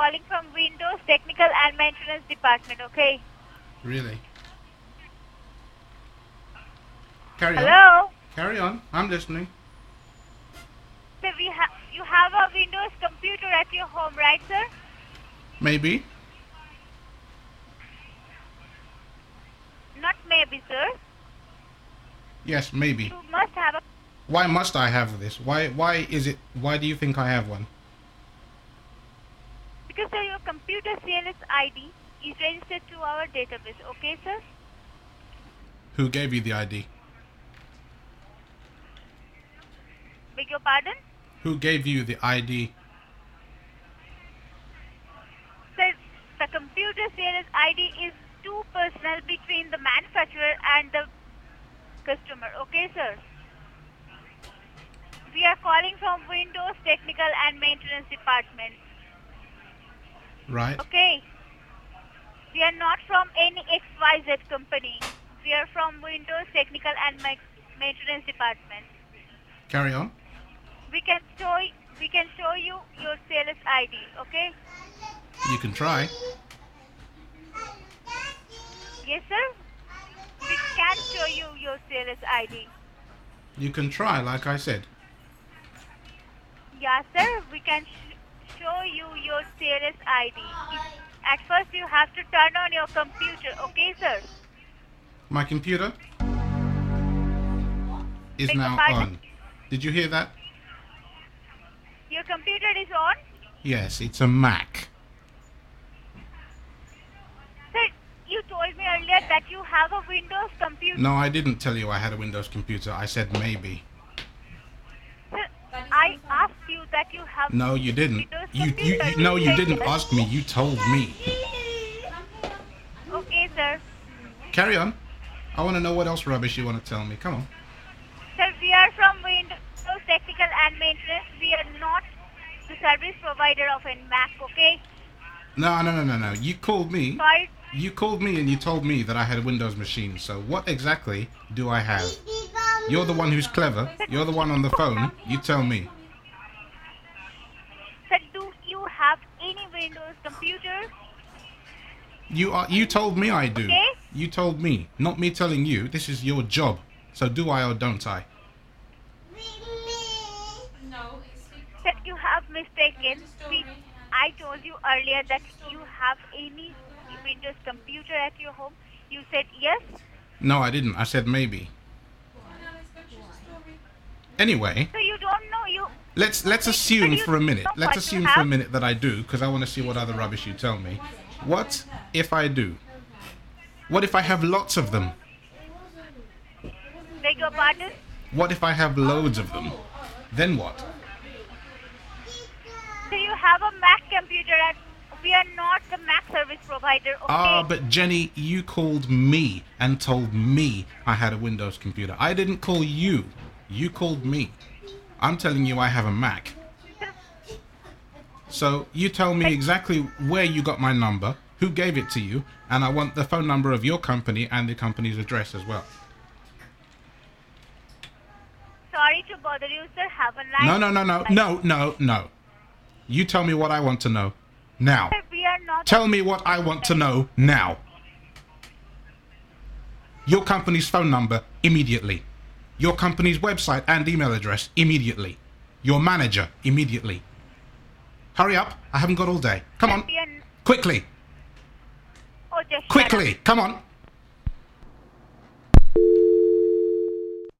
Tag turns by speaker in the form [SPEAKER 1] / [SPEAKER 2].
[SPEAKER 1] calling from Windows Technical and Maintenance Department, okay?
[SPEAKER 2] Really? Carry on.
[SPEAKER 1] Hello?
[SPEAKER 2] Carry on. I'm listening.
[SPEAKER 1] Sir, you have a Windows computer at your home, right, sir?
[SPEAKER 2] Maybe.
[SPEAKER 1] Not maybe, sir.
[SPEAKER 2] Yes, maybe.
[SPEAKER 1] You must have a...
[SPEAKER 2] Why must I have this? Why do you think I have one?
[SPEAKER 1] Because, sir, your computer CLS ID is registered to our database, okay, sir?
[SPEAKER 2] Who gave you the ID?
[SPEAKER 1] Beg your pardon?
[SPEAKER 2] Who gave you the ID?
[SPEAKER 1] Sir, the computer CLS ID is too personal between the manufacturer and the customer, okay, sir? We are calling from Windows Technical and Maintenance Department.
[SPEAKER 2] Right.
[SPEAKER 1] Okay. We are not from any XYZ company. We are from Windows Technical and Maintenance Department.
[SPEAKER 2] Carry on.
[SPEAKER 1] We can show you your sales ID, okay?
[SPEAKER 2] You can try.
[SPEAKER 1] Yes, sir. We can show you your sales ID.
[SPEAKER 2] You can try, like I said.
[SPEAKER 1] Yeah, sir. We can show you your sales ID. At first, you have to turn on your computer, okay, sir?
[SPEAKER 2] My computer is
[SPEAKER 1] Beg your
[SPEAKER 2] now
[SPEAKER 1] pardon?
[SPEAKER 2] on. Did you hear that?
[SPEAKER 1] Your computer is on?
[SPEAKER 2] Yes, it's a Mac.
[SPEAKER 1] Sir, you told me earlier that you have a Windows computer.
[SPEAKER 2] No, I didn't tell you I had a Windows computer. I said maybe.
[SPEAKER 1] Sir, I asked you that you have
[SPEAKER 2] No, you didn't.
[SPEAKER 1] Windows
[SPEAKER 2] You
[SPEAKER 1] computer.
[SPEAKER 2] no, you
[SPEAKER 1] said
[SPEAKER 2] didn't
[SPEAKER 1] yes.
[SPEAKER 2] ask me. You told me.
[SPEAKER 1] Okay, sir.
[SPEAKER 2] Carry on. I want to know what else rubbish you want to tell me. Come on.
[SPEAKER 1] Sir, we are from Windows Technical and Maintenance. We are not the service provider of a Mac, okay?
[SPEAKER 2] No. You called me.
[SPEAKER 1] Sorry.
[SPEAKER 2] You called me and you told me that I had a Windows machine. So what exactly do I have? You're the one who's clever. You're the one on the phone. You tell me.
[SPEAKER 1] Sir, do you have any Windows computer?
[SPEAKER 2] You told me I do.
[SPEAKER 1] Okay.
[SPEAKER 2] You told me, not me telling you. This is your job. So do I or don't I?
[SPEAKER 1] Sir, you have mistaken. I told you earlier that you have any Windows computer at your home. You said yes.
[SPEAKER 2] No, I didn't. I said maybe. Anyway,
[SPEAKER 1] So you don't know you.
[SPEAKER 2] let's assume for a minute.
[SPEAKER 1] know
[SPEAKER 2] Let's
[SPEAKER 1] what you
[SPEAKER 2] assume
[SPEAKER 1] have?
[SPEAKER 2] for a minute that I do, because I want to see what other rubbish you tell me. What if I do? What if I have lots of them?
[SPEAKER 1] Beg your pardon?
[SPEAKER 2] What if I have loads of them? Then what?
[SPEAKER 1] So you have a Mac computer and we are not the Mac service provider, okay?
[SPEAKER 2] Ah, but Jenny, you called me and told me I had a Windows computer. I didn't call you. You called me. I'm telling you I have a Mac. So you tell me exactly where you got my number, who gave it to you, and I want the phone number of your company and the company's address as well.
[SPEAKER 1] Sorry to bother you, sir. Have a nice...
[SPEAKER 2] No. You tell me what I want to know. Now.
[SPEAKER 1] Sir, we are not...
[SPEAKER 2] Tell me what I want to know now. Your company's phone number, immediately. Your company's website and email address, immediately. Your manager, immediately. Hurry up, I haven't got all day. Come on.
[SPEAKER 1] We are...
[SPEAKER 2] Quickly.
[SPEAKER 1] Oh, just shut up.
[SPEAKER 2] Quickly, come on.